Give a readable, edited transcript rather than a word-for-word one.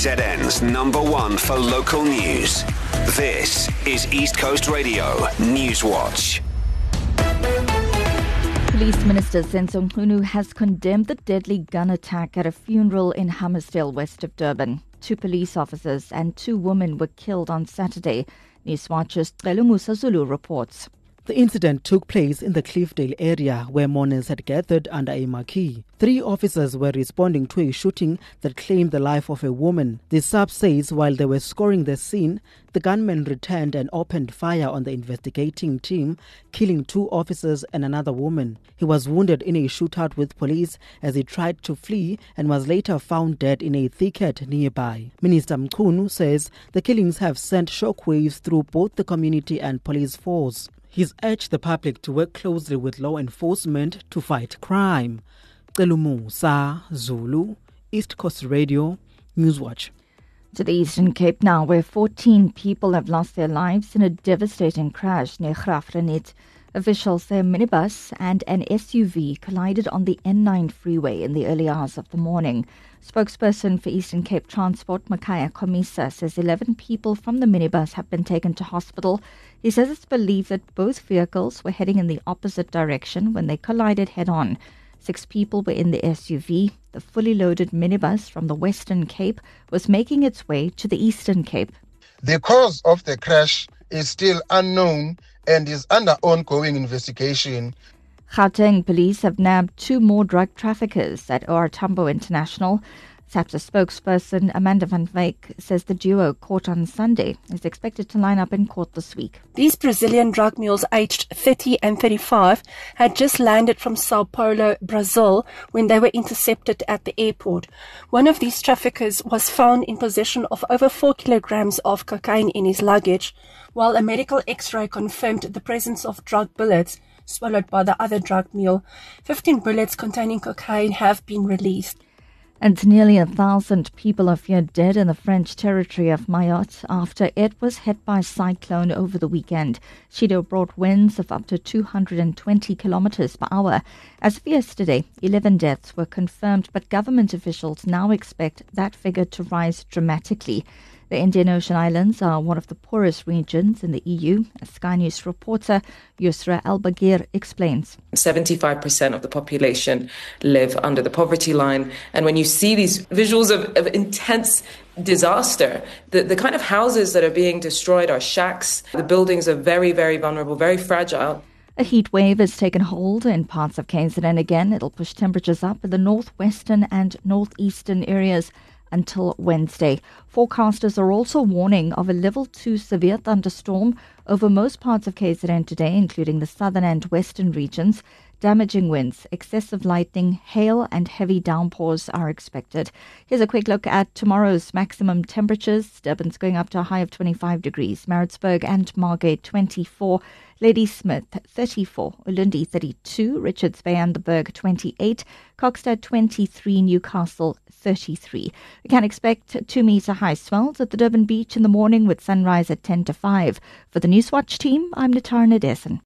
KZN's #1 for local news. This is East Coast Radio Newswatch. Police Minister Senzo Mchunu has condemned the deadly gun attack at a funeral in Hammersdale, west of Durban. 2 police officers and 2 women were killed on Saturday. Newswatch's Celo Musa Zulu reports. The incident took place in the Cliffdale area where mourners had gathered under a marquee. 3 officers were responding to a shooting that claimed the life of a woman. The sub says while they were scoring the scene, the gunman returned and opened fire on the investigating team, killing 2 officers and another woman. He was wounded in a shootout with police as he tried to flee and was later found dead in a thicket nearby. Minister Mchunu says the killings have sent shockwaves through both the community and police force. He's urged the public to work closely with law enforcement to fight crime. Celo Musa Zulu, East Coast Radio, Newswatch. To the Eastern Cape now, where 14 people have lost their lives in a devastating crash near Graaff-Reinet. Officials say a minibus and an SUV collided on the N9 freeway in the early hours of the morning. Spokesperson for Eastern Cape Transport, Makaya Komisa, says 11 people from the minibus have been taken to hospital. He says it's believed that both vehicles were heading in the opposite direction when they collided head-on. 6 people were in the SUV. The fully loaded minibus from the Western Cape was making its way to the Eastern Cape. The cause of the crash is still unknown and is under ongoing investigation. Gauteng police have nabbed 2 more drug traffickers at OR Tambo International. SAPSA spokesperson Amanda van Wyk says the duo caught on Sunday is expected to line up in court this week. These Brazilian drug mules aged 30 and 35 had just landed from Sao Paulo, Brazil, when they were intercepted at the airport. One of these traffickers was found in possession of over 4 kilograms of cocaine in his luggage, while a medical x-ray confirmed the presence of drug bullets swallowed by the other drug mule. 15 bullets containing cocaine have been released. And nearly 1,000 people are feared dead in the French territory of Mayotte after it was hit by a cyclone over the weekend. Chido brought winds of up to 220 kilometers per hour. As of yesterday, 11 deaths were confirmed, but government officials now expect that figure to rise dramatically. The Indian Ocean Islands are one of the poorest regions in the EU. As Sky News reporter Yusra Al-Bagir explains. 75% of the population live under the poverty line. And when you see these visuals of intense disaster, the kind of houses that are being destroyed are shacks. The buildings are very, very vulnerable, very fragile. A heat wave has taken hold in parts of KZN again. It'll push temperatures up in the northwestern and northeastern areas until Wednesday. Forecasters are also warning of a level 2 severe thunderstorm over most parts of KZN today, including the southern and western regions. Damaging winds, excessive lightning, hail and heavy downpours are expected. Here's a quick look at tomorrow's maximum temperatures. Durban's going up to a high of 25 degrees. Maritzburg and Margate 24. Ladysmith 34. Ulundi 32. Richards Bay and the Berg 28. Kokstad 23. Newcastle 33. We can expect 2-meter high swells at the Durban beach in the morning with sunrise at 10 to 5. For the Newswatch team, I'm Natar Nadesan.